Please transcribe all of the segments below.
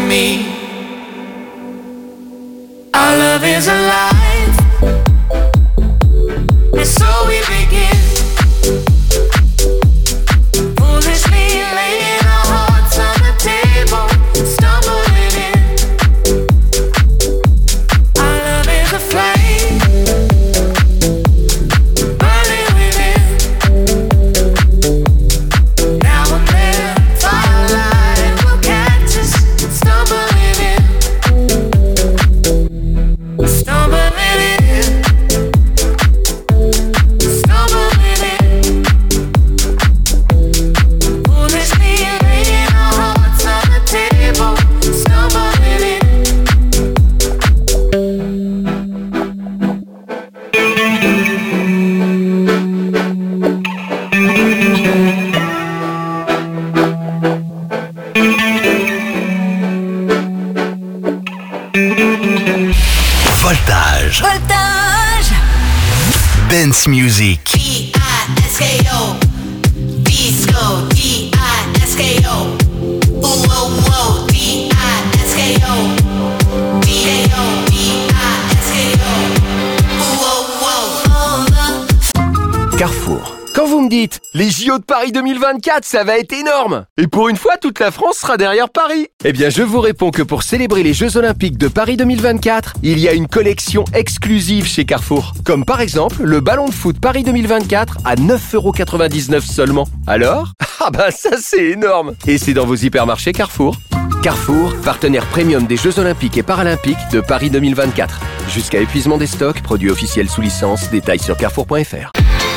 me. Our love is alive, and so we begin. Foolishly laying our hearts on the table, stumbling in. Our love is a flame, burning within. Now and then, firelight will catch us, stumbling in. Stumbling in, stumbling in. Foolishly laying our hearts on the table, stumbling in. Voltage. Voltage. Dance music. D-I-S-K-O. Disco. D-I-S-K-O. Ooh, whoa, whoa. D-I-S-K-O. D-A-O. D-I-S-K-O. Ooh, whoa, whoa. Carrefour. Quand vous me dites « Les JO de Paris 2024, ça va être énorme !» Et pour une fois, toute la France sera derrière Paris. Eh bien, je vous réponds que pour célébrer les Jeux Olympiques de Paris 2024, il y a une collection exclusive chez Carrefour. Comme par exemple, le ballon de foot Paris 2024 à 9,99€ seulement. Alors ? Ah bah ça c'est énorme ! Et c'est dans vos hypermarchés Carrefour. Carrefour, partenaire premium des Jeux Olympiques et Paralympiques de Paris 2024. Jusqu'à épuisement des stocks, produits officiels sous licence, détails sur carrefour.fr.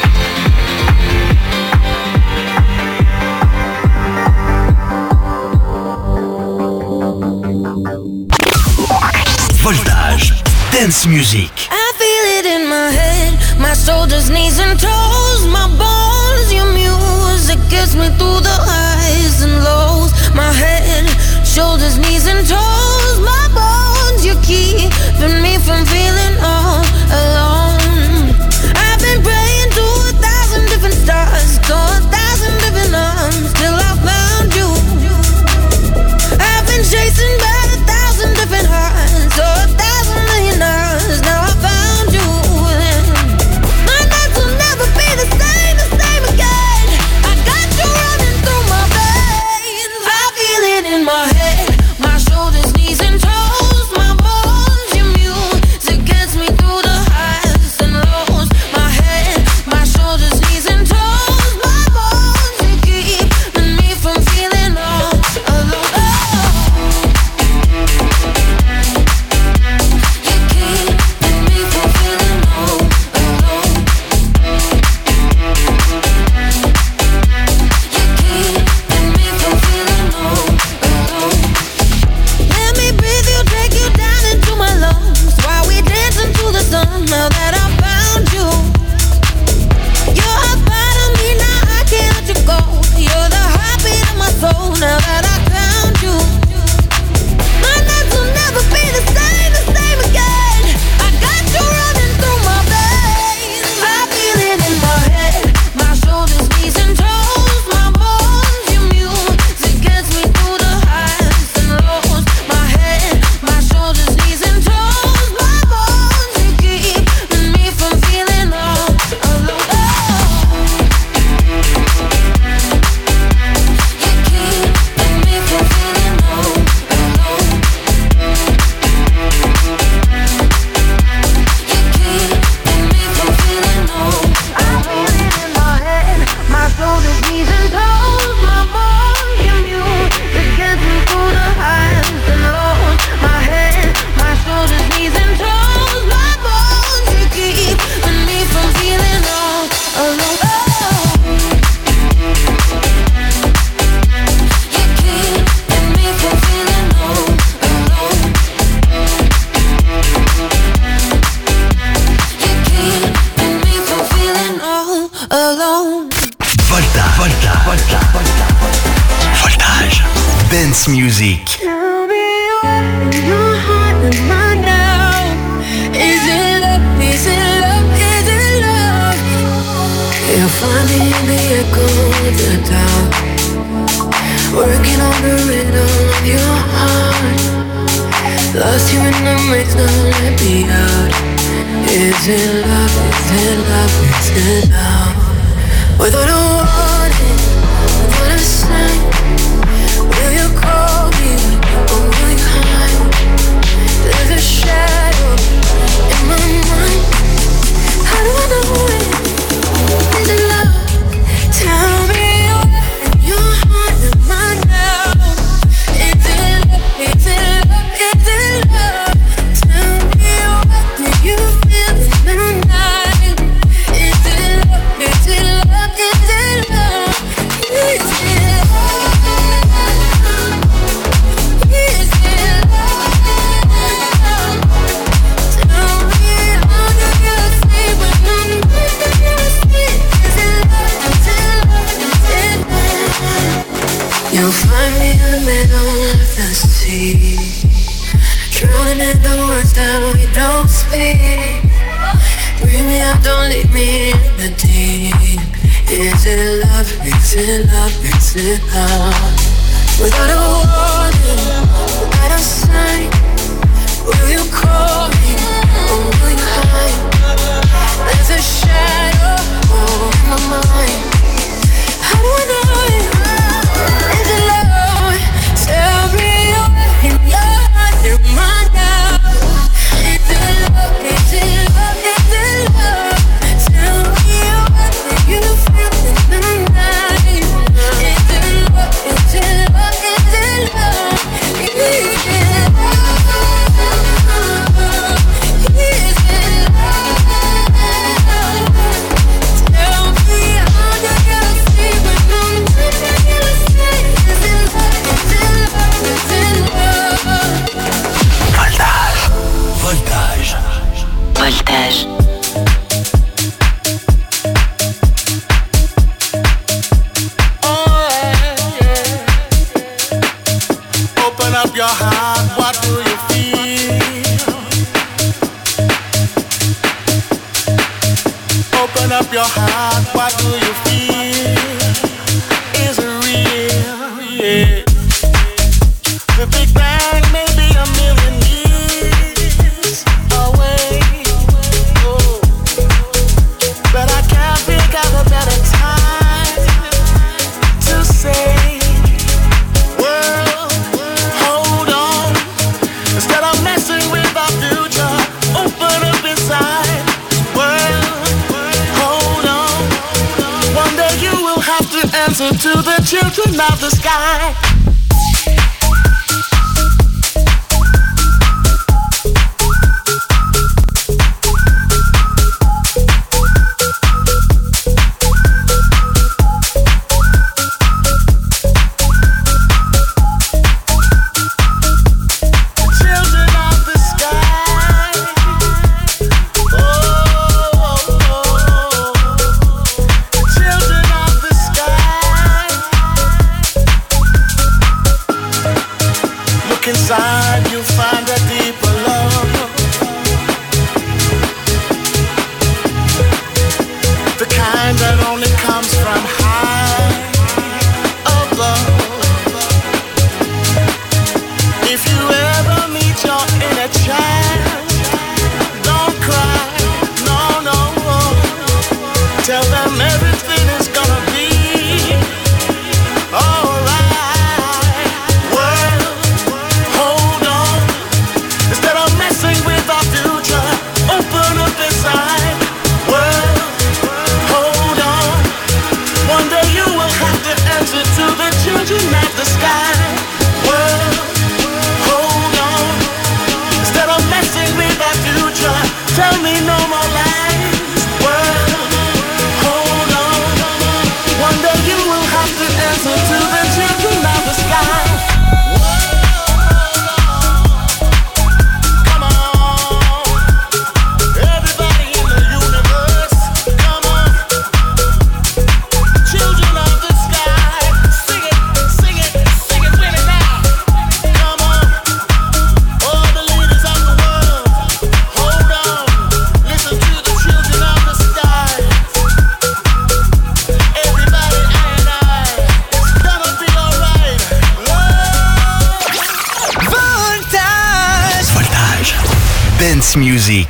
Voltage. Dance music. I feel it in my head, my shoulders, knees and toes, my bones, your music gets me through the highs and lows. My head, shoulders, knees and toes, my bones, you keeping me from feeling all alone. I've been praying to 1,000 different stars, to 1,000 different arms, till I found you. I've been chasing by 1,000 different hearts, so 1,000 million hours. Now I found you. My nights will never be the same again. I got you running through my veins. I feel it in my head, my shoulders, knees and toes, my bones, your music gets me through the highs and lows. My head, my shoulders, knees and toes, my bones, you keeping me from feeling all alone. Now that I found you, you're a part of me, now I can't let you go. You're the heartbeat of my soul, now that I found you. My nights will never be the same again. I got you running through my veins. I feel it in my head, my shoulders, knees and toes, my bones, your music gets me through the highs and lows. My head, my shoulders, knees and toes, my bones, you keep me from feeling all alone. You keep me from feeling all alone. You keep me from feeling all. I feel it in my head, my shoulders, knees and toes, my bones, your music gets me through the highs and lows. My head, my shoulders, knees and toes, my bones, you keep me from feeling all alone. You keep me from feeling all alone. You keep me from feeling all alone. Voltage. Dance music. Tell me where your heart and mine now. Is it love? Is it love? Is it love? You'll find me in the echo of the dark, working on the rhythm of your heart. Lost you in the maze, now let me out. Is it love, is it love, is it love? Without a warning, without a sign, will you call me or will you hide? There's a shadow in my mind. How do I know it? Is it love? Tell me where your heart and mine now. Is it love? Is it love? Is it love? Tell me what do you feel in the night? Is it love? Is it love? Is it love? Is it love? Is it love? Tell me how do you feel when I'm with you? Is it love? Is it love? Is it love? You'll find me in the middle of the sea, drowning in the words that we don't speak. Bring me up, don't leave me in the deep. Is it love? Is it love? Is it love? Without a warning, without a sign, will you call me or will you hide? There's a shadow in my mind. How do I know it? Is it love? Tell me you're in your heart, your mind now. Is it love? Is it love? Is it love? Tell me what do you feel in the night? Is it love? Is it love? Is it love? Is it love? Is it love? Tell me how do you feel when I'm with you? Is it love? Is it love? Is it love? Voltage. Voltage. Open up your heart, what do you feel? Open up your heart, what do you feel? Is it real? Yeah. The Big Bang may be a million years away, oh, but I can't think of a better time to say, world, hold on. Instead of messing with our future, open up inside. World, hold on. One day you will have to answer to the children of the sky. Children of the sky. Oh, children of the sky. Look inside, you'll find a deeper love. The kind that only comes from high above. If you ever meet your inner child, don't cry, no, no. Tell them everything is gonna be alright. World, hold on. Dance Music.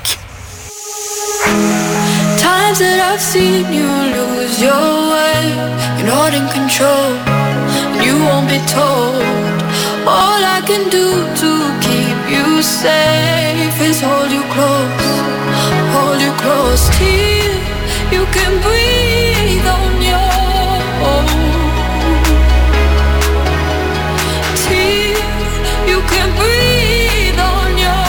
Times that I've seen you lose your way, you're not in control, and you won't be told. All I can do to keep you safe is hold you close till you can breathe on your own, till you can breathe on your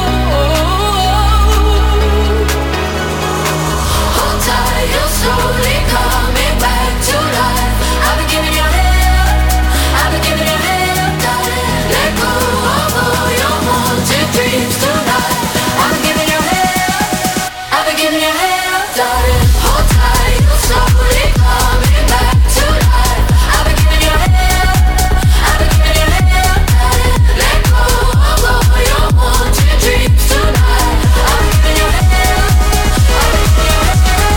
own. Hold tight, you're slowly coming back to life. I've been giving you hell, I've been giving you hell, darling. Let go of all your haunted dreams tonight. I've been giving you hell, I've been giving you hell, darling. Hold tight, you're slowly coming back to life. I've been giving you hell, I've been giving you hell, darling. Let go of all your haunted dreams tonight. I've been giving you hell, I've been giving you hell.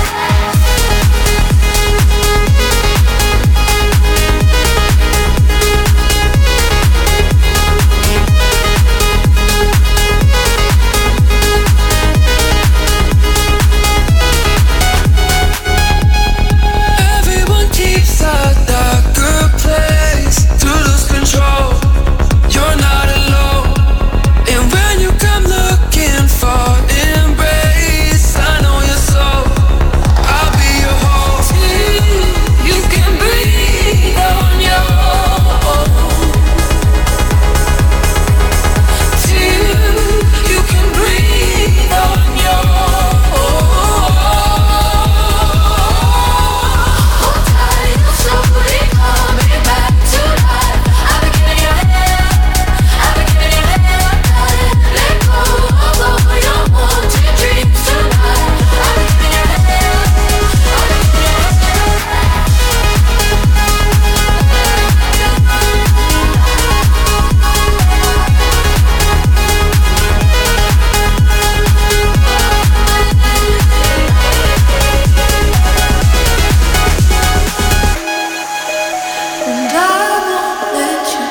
Everyone keeps a darker place to lose control. You're not alone, and when you come looking for embrace, I know your soul. I'll be your home till you can breathe on your own, till you can breathe on your own. Hold tight, you're slowly coming back to life. I've been giving you hell, I've been giving you hell, darling. Let go of all your haunted dreams tonight. I've been giving you hell, I've been giving you and I won't let you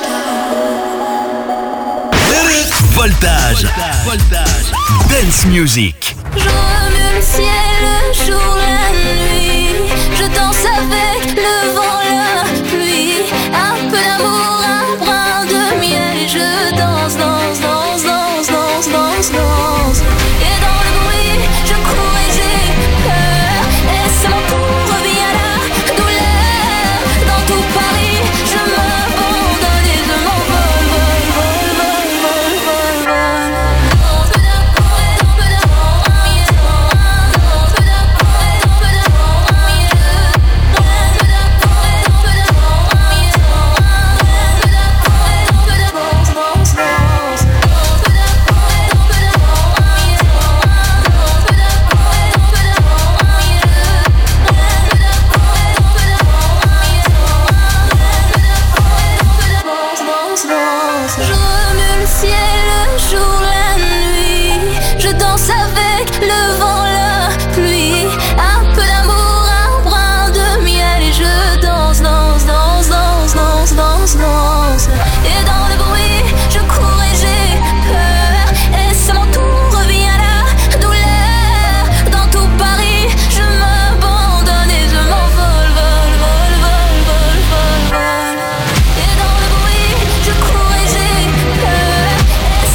down. Voltage. Dance Music. Je remue le ciel, le jour, la nuit. Je danse avec le vent, la pluie. Un peu d'amour, un brin de miel. Et je danse, danse, danse, danse, danse, danse, danse. Et dans le bruit, je cours et j'ai peur. Et c'est mon tour, revient la douleur. Dans tout Paris, je m'abandonne et je m'envole, vol, vol, vol, vol, vol, vol. Je remue le ciel, le jour, la nuit. Je danse avec le vent, la pluie. Un peu d'amour, un brin de miel. Et je danse, danse, danse, danse, danse, danse, danse. Et dans le bruit, je cours et j'ai peur. Et c'est mon tour, revient la douleur. Dans tout Paris, je m'abandonne et je m'envole, vol, vol, vol, vol, vol, vol. Et dans le bruit, je cours et j'ai peur. Et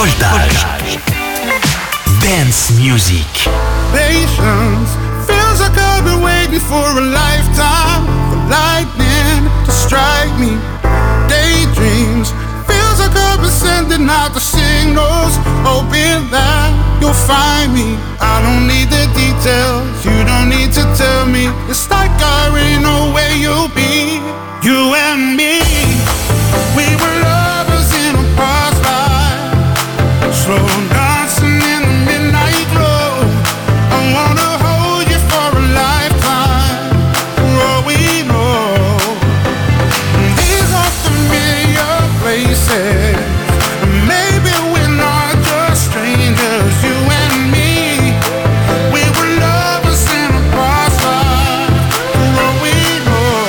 Voltage. Dance music. Patience feels like I've been waiting for a lifetime for lightning to strike me. Daydreams feels like I've been sending out the signals, hoping that you'll find me. I don't need the details, you don't need to tell me. It's like I already know where you'll be. You and me, we were lovers in a past life, slow dancing in the midnight glow. I wanna hold you for a lifetime, for all we know. These are familiar places, maybe we're not just strangers. You and me, we were lovers in a past life, for all we know.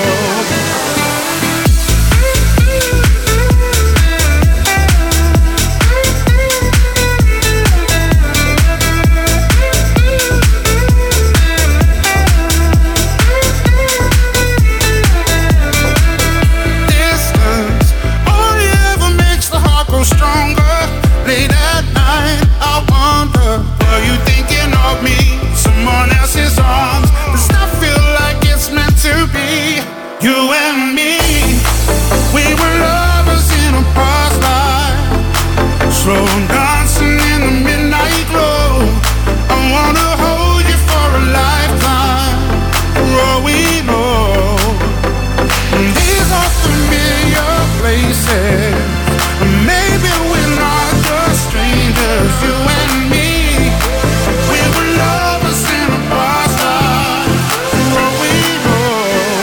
Distance only ever makes the heart grow stronger. Late at night, I wonder, were you thinking of me? Someone else's arms. Does that feel like it's meant to be? You and me, we were lovers in a past life, slow dancing in the midnight glow. I wanna hold you for a lifetime, for all we know. These are familiar places, maybe we're not just strangers. You and me, we were lovers in a past life, for all we know.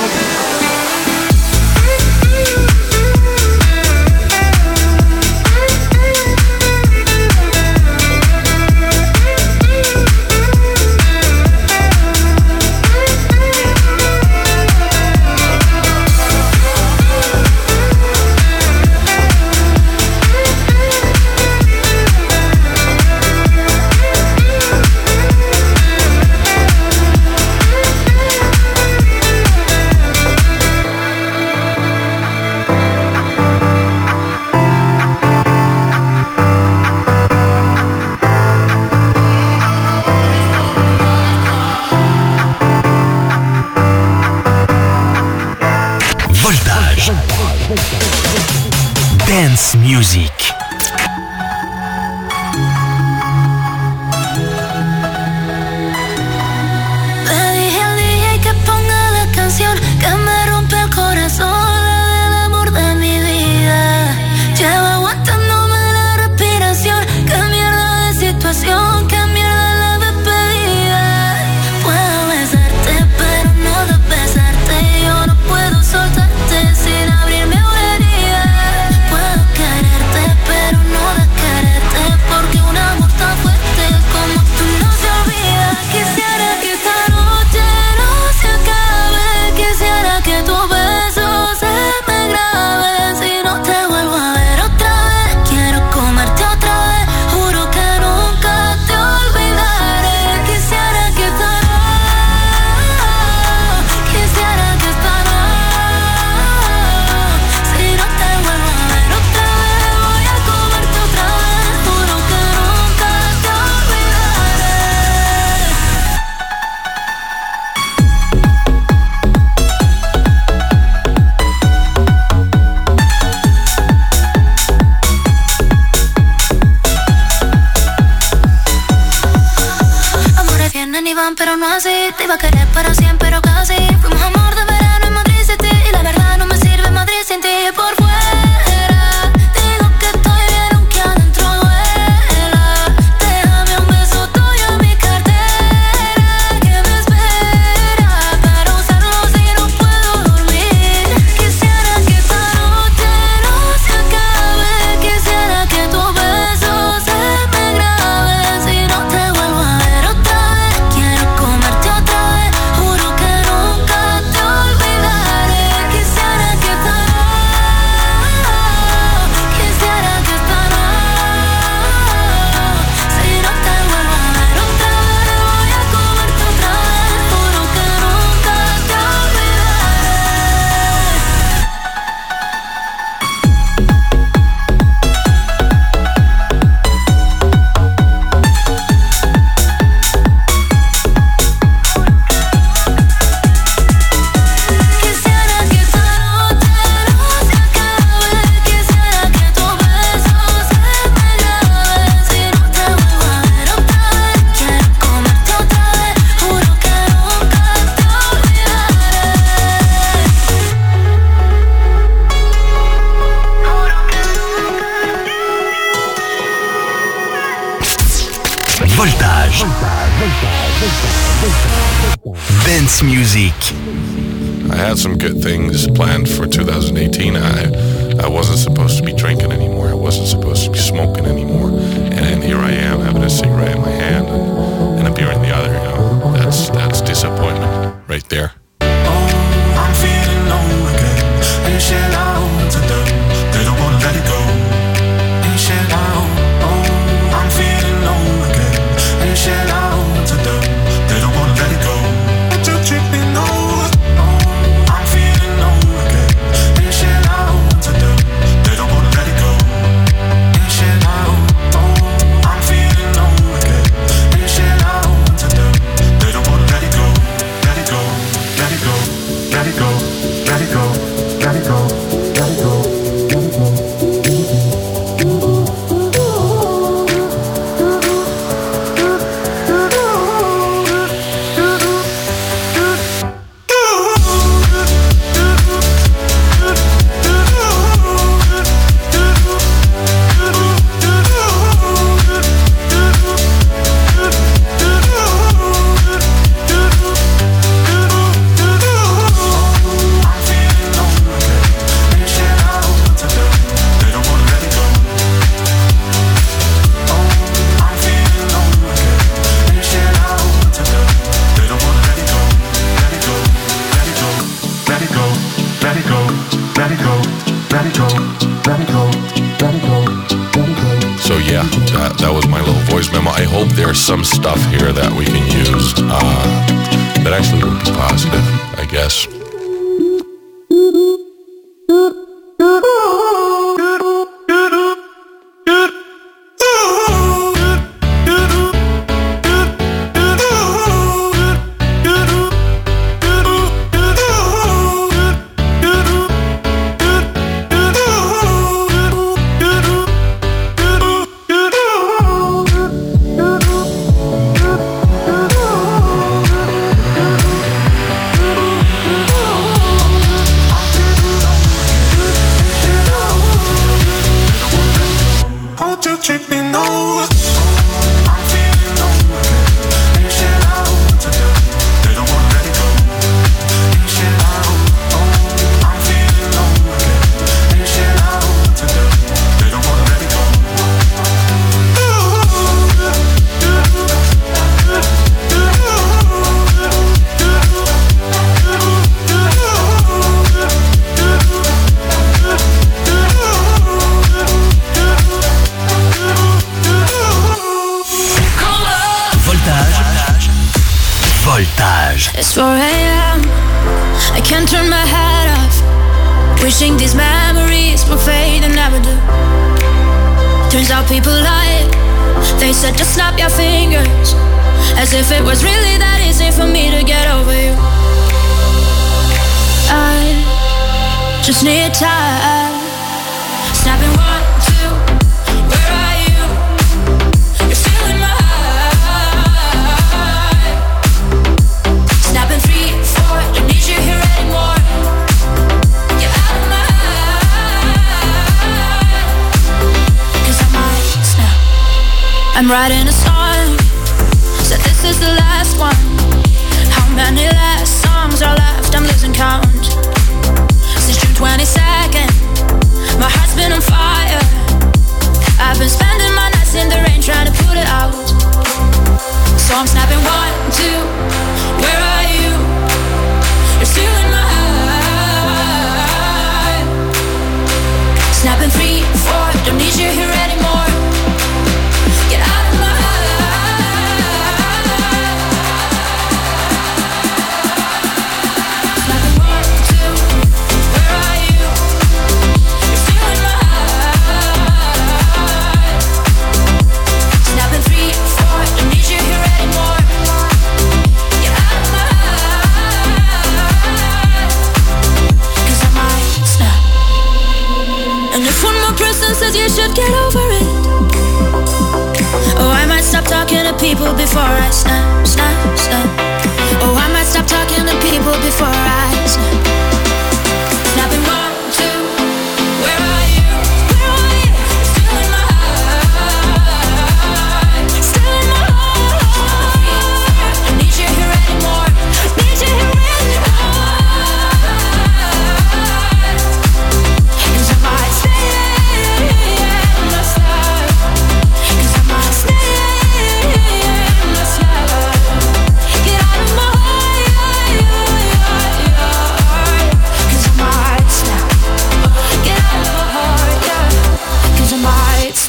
Voltage. Dance music. Le dije al DJ que ponga la canción que me rompe el corazón, la del amor de mi vida. Lleva aguantándome la respiración. Qué mierda de situación, qué mierda la despedida. Puedo besarte, pero no besarte. Yo no puedo soltarte sin abrirme una herida. Puedo quererte, pero no quererte, porque un amor tan fuerte como tú no se olvida. Quisiera que esta noche no se acabe, quisiera que tu beso se me grabe. Si no te vuelvo a ver otra vez, quiero comerte otra vez, juro que nunca te olvidaré. Quisiera que esta noche, quisiera que esta noche, si no te vuelvo a ver otra vez, voy a comerte otra vez, juro que nunca te olvidaré. Amores vienen y van, pero no así. Te iba a querer para siempre, pero casi. Fuimos amor de verano en Madrid City, y la verdad no me sirve Madrid sin ti. Por fuera digo que estoy bien, aunque adentro duela. Déjame un beso tuyo en mi cartera, que me espera para usarlo si no puedo dormir. Quisiera que esta noche no se acabe, quisiera que tu beso se me grabe. Si no te vuelvo a ver otra vez, quiero comerte otra vez, juro que Dance music. I had some good things planned for 2018. I wasn't supposed to be drinking anymore. I wasn't supposed to be smoking anymore. And here I am having a cigarette in my hand and a beer in the other. That's disappointment right there. I'm feeling low again. Ain't shit out to them. They don't wanna let it go. Ain't shit out. Oh, I'm feeling low again. Ain't shit out to them. They don't wanna let it go. But you treat me no. Oh, I'm feeling low again. Ain't shit out to them. They don't wanna let it go. Ain't shit out. Oh, I'm feeling low again. Ain't shit out to them. They don't wanna let it go. Let it go. Let it go. Let it go. Let it go. Let it go. Let it go. Let it go. So yeah, that was my little voice memo. I hope there's some stuff here that we can use that actually would be positive, I guess. It's 4 a.m. I can't turn my head off. Wishing these memories will fade and never do. Turns out people lie. They said just snap your fingers, as if it was really that easy for me to get over you. I just need time. Snapping 1, 2, where are you? You're still in my heart. Snapping 3, 4, don't need you here anymore. Get out of my heart. 'Cause I might snap. I'm writing a song, said this is the last one. How many last songs are left? I'm losing count. Since June 22nd, my heart's been on fire. I've been spending my nights in the rain trying to put it out. So I'm snapping 1, 2, where are you? You're still in my heart. Snapping 3, 4, don't need you here anymore. Get out of my says you should get over it. Oh, I might stop talking to people before I snap, snap, snap. Oh, I might stop talking to people before I snap. Snapping 1, 2, where are you? Where are you? Still in my heart. Still in my heart.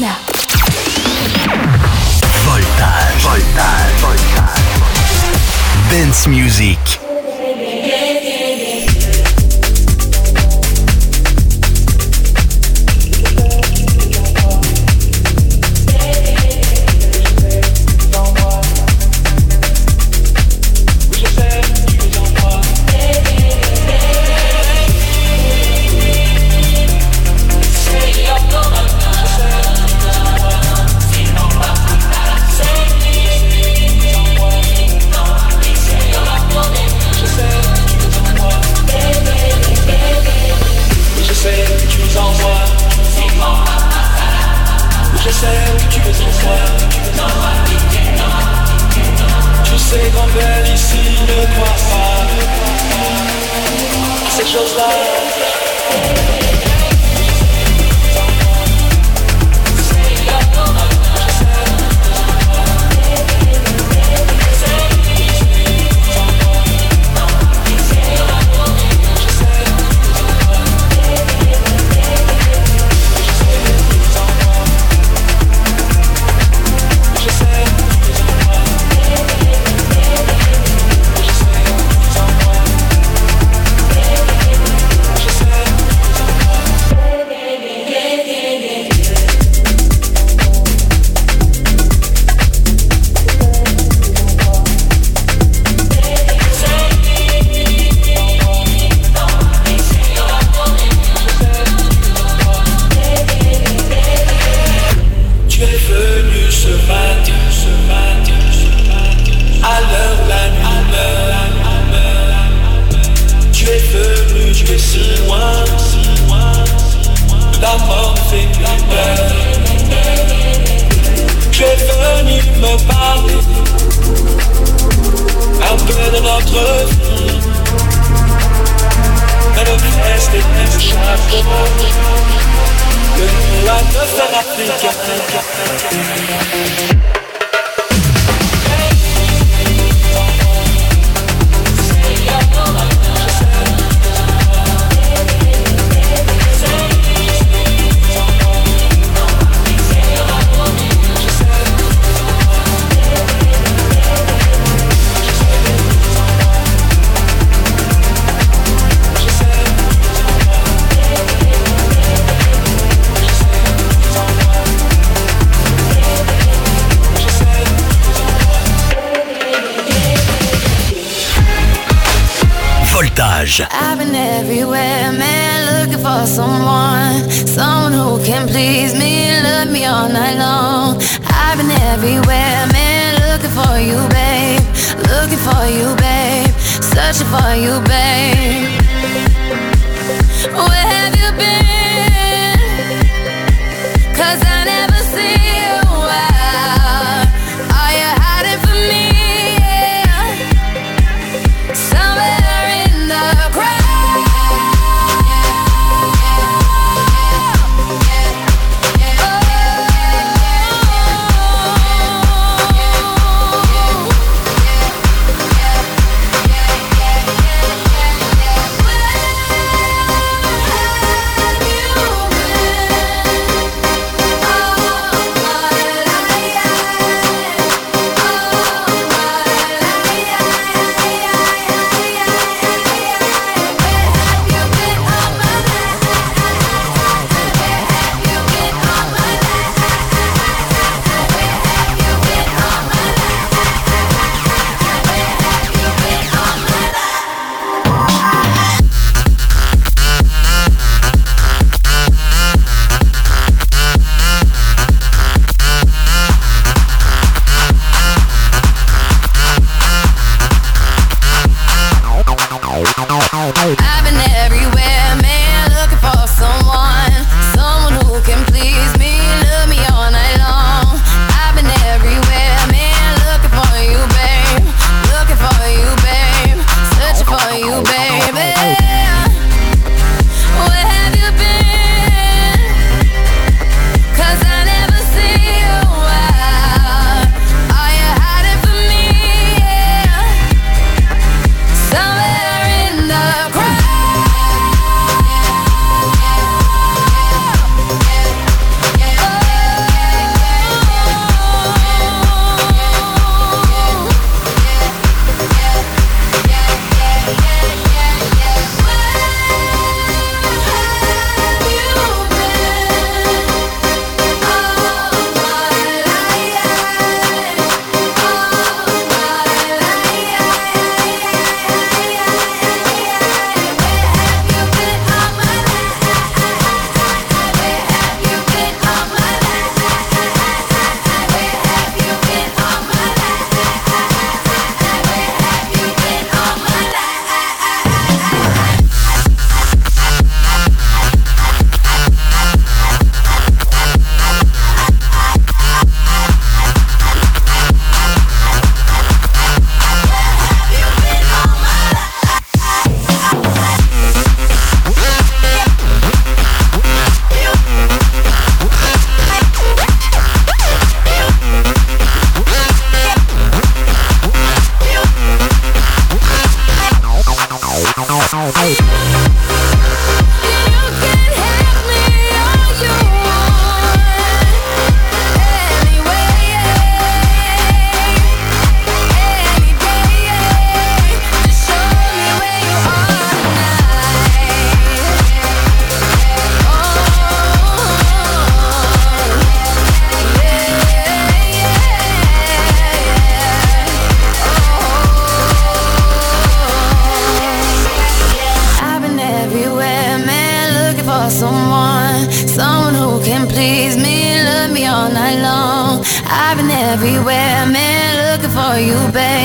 now. Voltage. Dance music. I've been everywhere, man, looking for someone who can please me, love me all night long. I've been everywhere, man, looking for you, babe, searching for you, babe. Where have you been? 'Cause I never see you out. Are you hiding from me? Somewhere in the crowd. for someone who can please me, love me all night long. I've been everywhere, man, looking for you,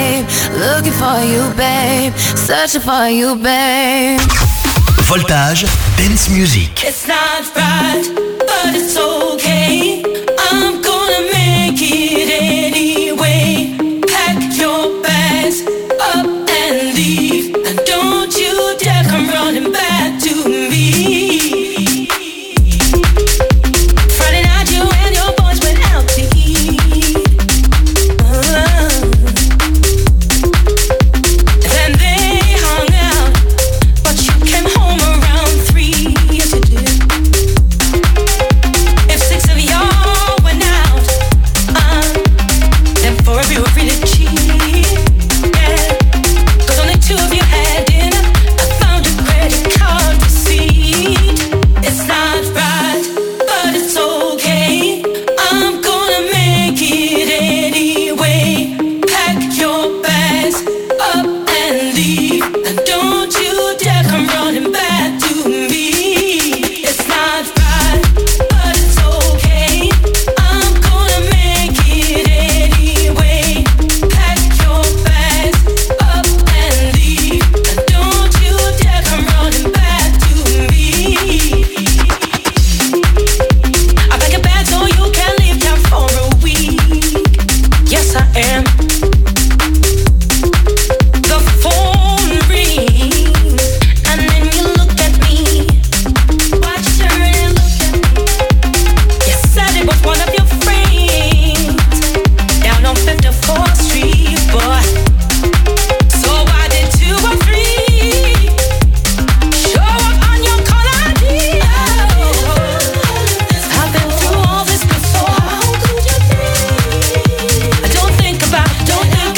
babe, searching for you, babe. Voltage Dance Music. It's not right, but it's okay. I'm gonna make it anyway. Pack your bags up and leave, and don't you dare come running back to me. Friday night you and your boys went out to eat. Then they hung out, but you came home around 3. Yes you did. If 6 of y'all went out, then 4 of you were really cheap. Yeah, 'cause only 2 of you had dinner. I found a credit card receipt. It's not right, but it's okay. I'm gonna make it anyway. Pack your bags up and leave, and don't you dare come running back to me. It's not right, but it's okay. I'm gonna make it anyway. Pack your bags up and leave, and don't you dare come running back to me. I pack a bag so you can leave town for a week. Yes, I am. The phone rings, and then you look at me. Watch you turn and look at me. You said it was one of your friends down on 54th Street, boy. So why did 2 or 3 show up on your call ID? I've been through all this before. How could you think? Don't think about it.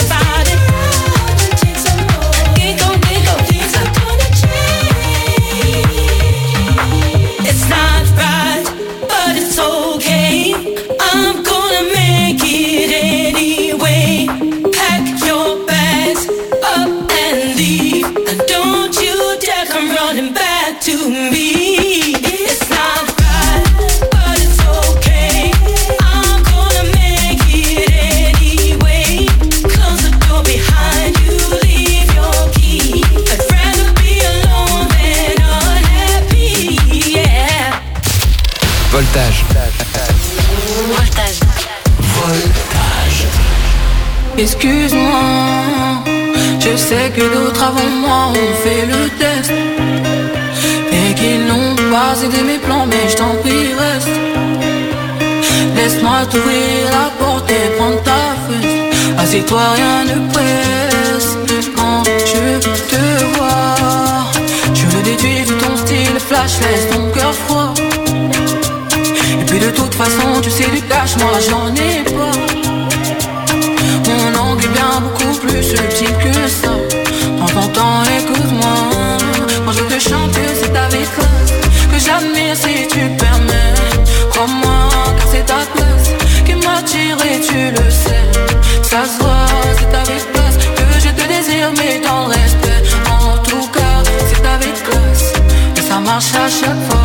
Think on, things are gonna change. It's not right, but it's okay. I'm gonna make it anyway. Pack your bags up and leave, and don't you dare come running back to me. It's not right, but it's okay. I'm gonna make it anyway. Close the door behind you, leave your key. I'd rather be alone than unhappy, yeah. Voltage. Excuse-moi, je sais que d'autres avant moi ont fait le test et qu'ils n'ont pas aidé mes plans, mais je t'en prie reste. Laisse-moi t'ouvrir la porte et prendre ta fesse. Assieds-toi, rien ne presse. Quand je te vois, je le déduis de ton style flash, laisse ton cœur froid. Et puis de toute façon, tu sais du cash, moi j'en ai pas. Mon angle est bien beaucoup plus subtil que ça. Prends ton temps, écoute-moi. Quand je te chante, c'est avec classe que j'admire si tu permets. Crois-moi, car c'est ta classe qui m'attire et tu le sais. Ça se voit, c'est avec classe que je te désire, mais dans le respect. En tout cas, c'est avec classe et ça marche à chaque fois.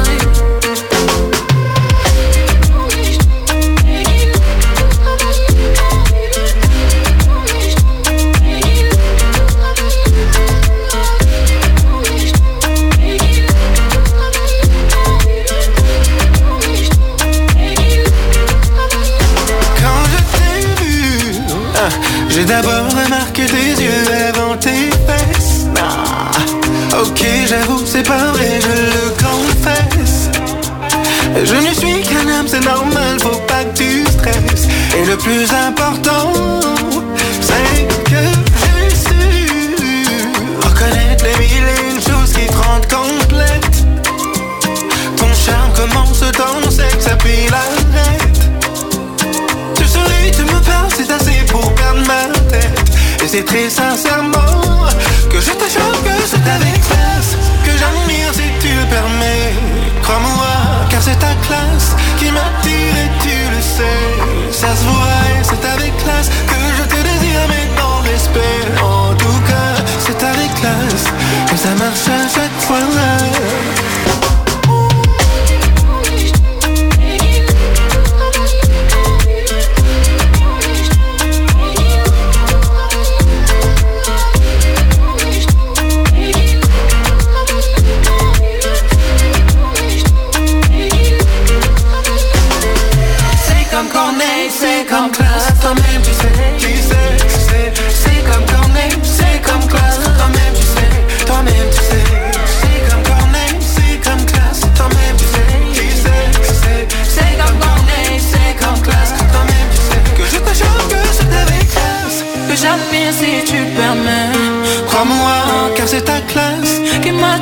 J'ai d'abord remarqué tes yeux avant tes fesses. Ok, j'avoue, c'est pas vrai, je le confesse. Je ne suis qu'un homme, c'est normal, faut pas que tu stresses. Et le plus important, c'est que j'ai su reconnaître les 1001 choses qui te rendent complète. Ton charme commence dans le sexe, puis l'arrête. Tu souris, tu me parles, c'est assez pour perdre ma tête. Et c'est très sincèrement que je te jure que c'est avec classe que j'admire si tu le permets. Crois-moi, car c'est ta classe qui m'attire et tu le sais. Ça se voit et c'est avec classe que je te désire, mais dans le respect. En tout cas, c'est avec classe que ça marche à chaque fois.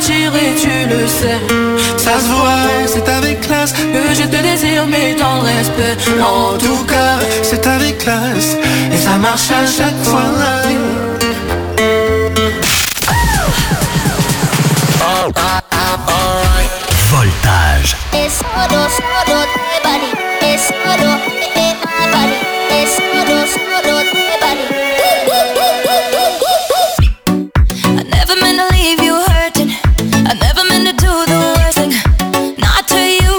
m'attirer, tu le sais. Ça se voit, c'est avec classe que je te désire, mais dans le respect. En tout cas, c'est avec classe et ça marche à chaque fois. Voltage. I never meant to leave you hurting. I never meant to do the worst thing. Not to you.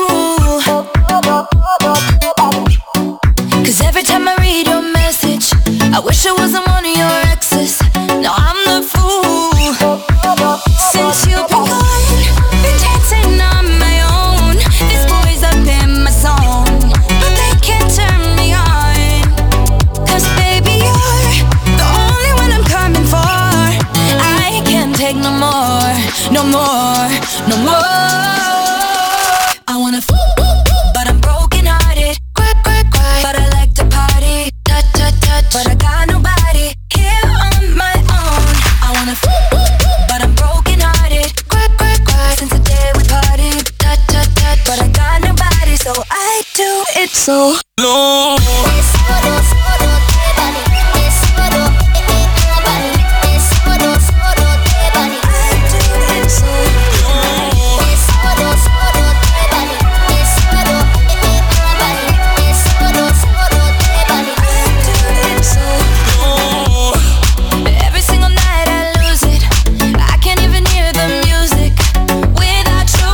'Cause every time I read your message, I wish I wasn't one of your exes. No, I'm the fool. Since you've been gone, been dancing on my own. This boy's up in my song, but they can't turn me on. 'Cause baby, you're the only one I'm coming for. I can't take no more, no more, no more. I wanna but I'm broken hearted. Cry, cry, cry, but I like to party. Touch, touch, touch, but I got nobody here on my own. I wanna but I'm broken hearted. Cry, cry, cry, since the day we partied. Touch, touch, touch, but I got nobody, so I do it so long. Every single night I lose it. I can't even hear the music without you.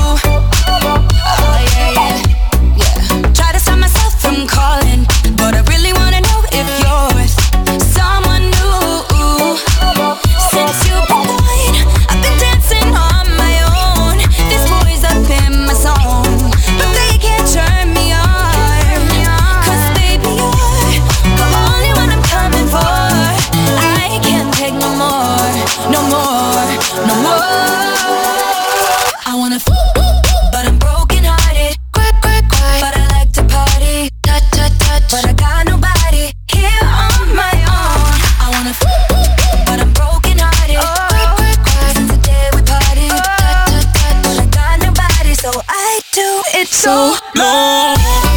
Oh yeah, yeah, yeah. Try to stop myself from calling, but I really wanna know if you're with someone new. Since you've been gone, I've been dancing on my own. This boy's up in my zone, but they can't turn me on. 'Cause baby, you're the only one I'm coming for. I can't take no more, no more, no more. I wanna but I'm broken hearted. Cry, cry, cry, but I like to party. Touch, touch, touch, but I got nobody here on my own. I wanna but I'm broken hearted. Cry, cry, cry, since the day we partied. Touch, touch, touch, but I got nobody, so I do it so long.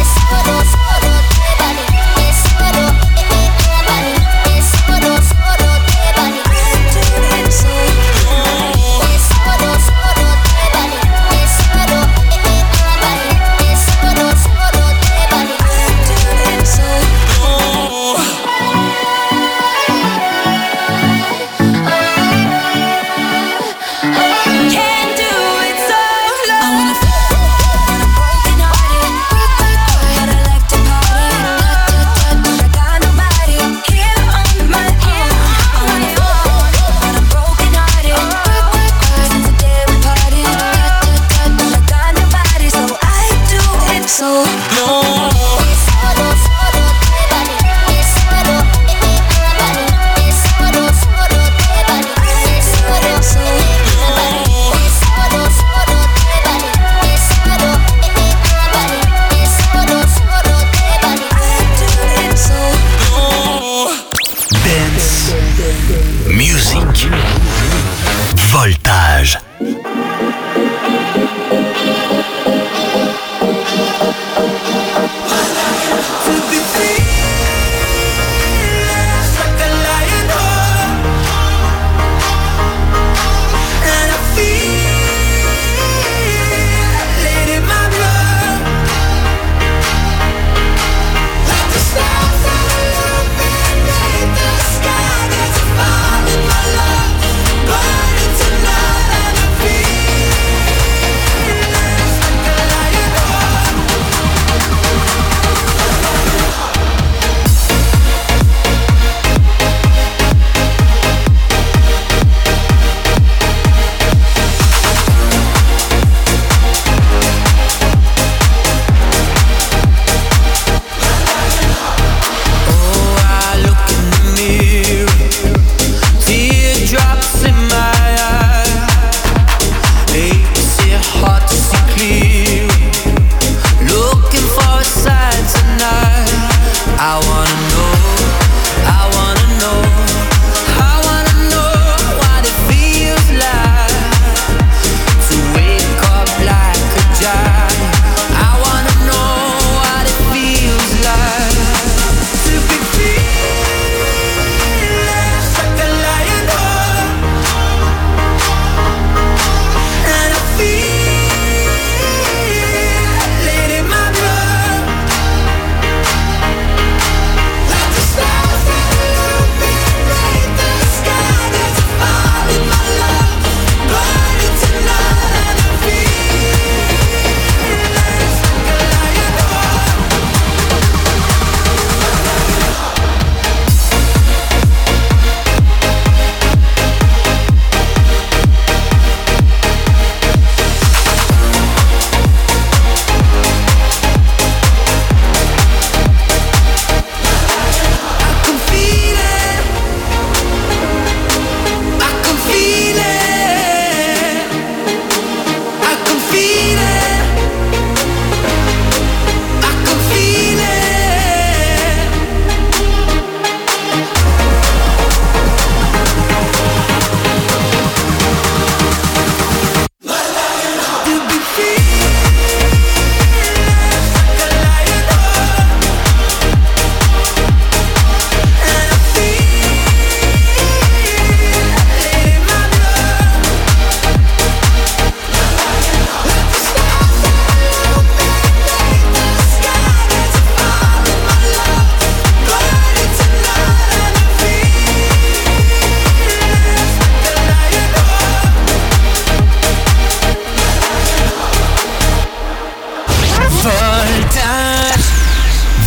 Can't do it so long. I wanna but I'm broken hearted. Cry, cry, cry, but I like to party. Touch, touch, touch, but I got nobody here on my own. I wanna but I'm broken hearted. Cry, cry, cry, since the day we partied. Touch, touch, touch, but I got nobody, so I do it so long. Dance Music. Voltage.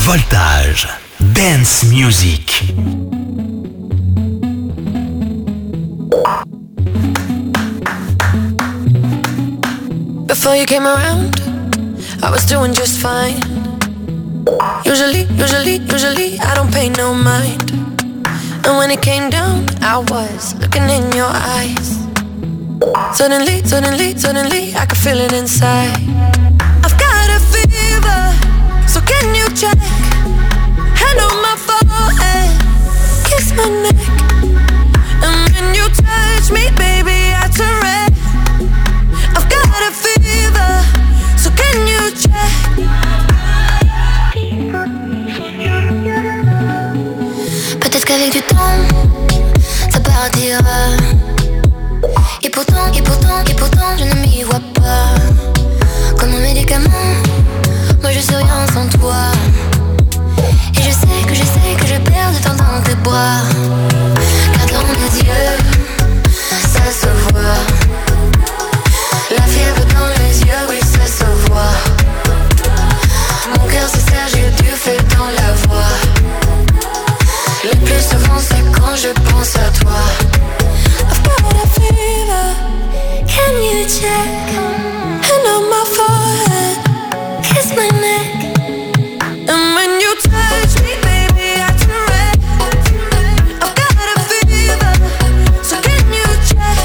Voltage. Dance music. Before you came around, I was doing just fine. Usually, I don't pay no mind. And when it came down, I was looking in your eyes. Suddenly, I could feel it inside. I've got a fever, so can you check? Hand on my forehead, kiss my neck. And when you touch me, baby, I turn red. I've got a fever, so can you check? Peut-être qu'avec du temps, ça partira. Et pourtant, je ne m'y vois pas. Comme un médicament, moi je sais rien sans toi. Et je sais que je perds de temps dans tes bras. Car dans mes yeux, ça se voit. La fièvre dans les yeux, oui ça se voit. Mon cœur se serre, j'ai du feu dans la voix. Le plus souvent c'est quand je pense à toi. I've got a fever, can you check? Hand on my forehead, kiss my neck. And when you touch me, baby, I turn red. I've got a fever, so can you check?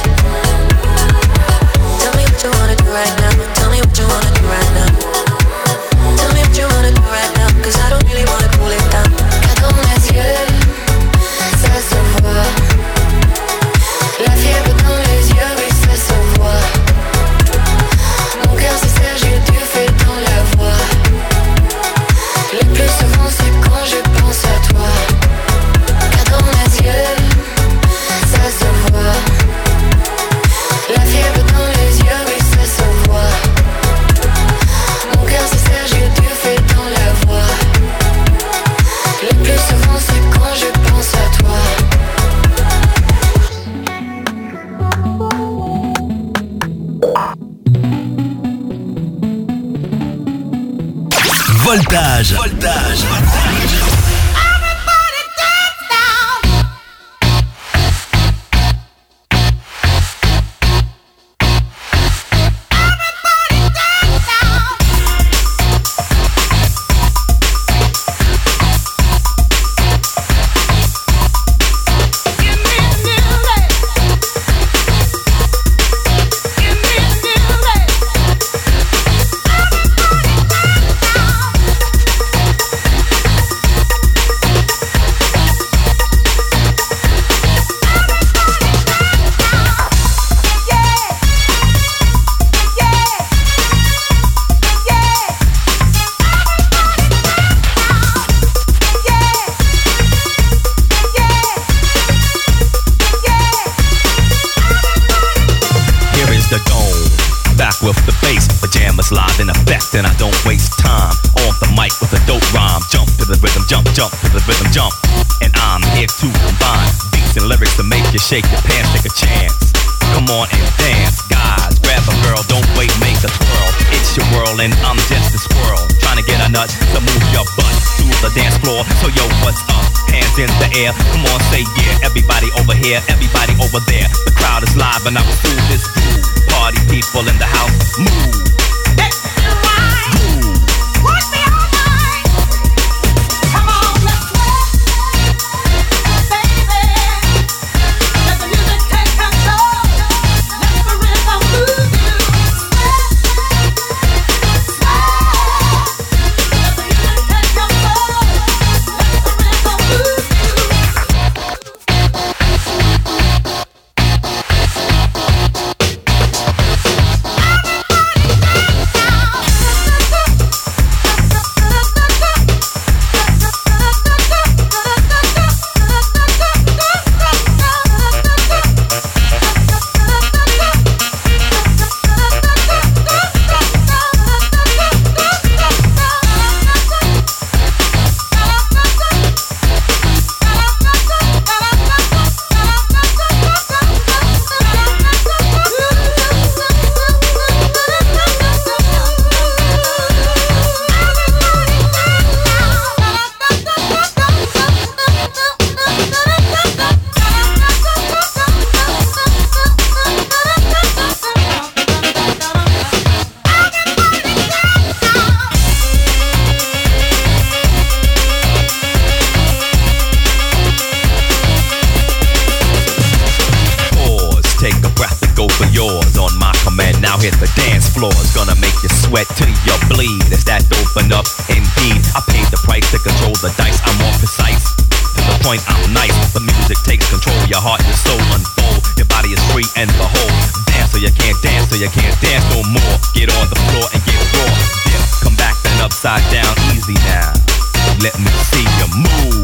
Tell me what you wanna do right now. Tell me what you wanna do right now. Tell me what you wanna do right now, 'cause I don't really wanna cool it down. Car dans mes yeux, ça se voit. La fièvre dans les yeux, oui ça se voit. Mon cœur se serre, j'ai du feu dans la voix. Le plus souvent c'est quand je pense à toi. Car dans mes yeux, ça se voit. La fièvre dans les yeux, oui ça se voit. Mon cœur se serre, j'ai du feu dans la voix. Le plus souvent c'est quand je pense à toi. Voltage. And I don't waste time on the mic with a dope rhyme. Jump to the rhythm, jump to the rhythm, jump. And I'm here to combine beats and lyrics to make you shake your pants, take a chance. Come on and dance, guys. Grab a girl, don't wait, make a twirl. It's your world and I'm just a squirrel. Trying to get a nut to move your butt to the dance floor. So yo, what's up? Hands in the air. Come on, say yeah. Everybody over here, everybody over there. The crowd is live and I'm through this groove. Party people in the house, move. Everybody floor is gonna make you sweat till you bleed. Is that open up? Indeed, I paid the price to control the dice. I'm more precise. To the point, I'm nice. The music takes control. Your heart, your soul unfold. Your body is free and behold. Dance so you can't dance, so you can't dance no more. Get on the floor and get raw. Dip, come back then upside down, easy now. Let me see you move.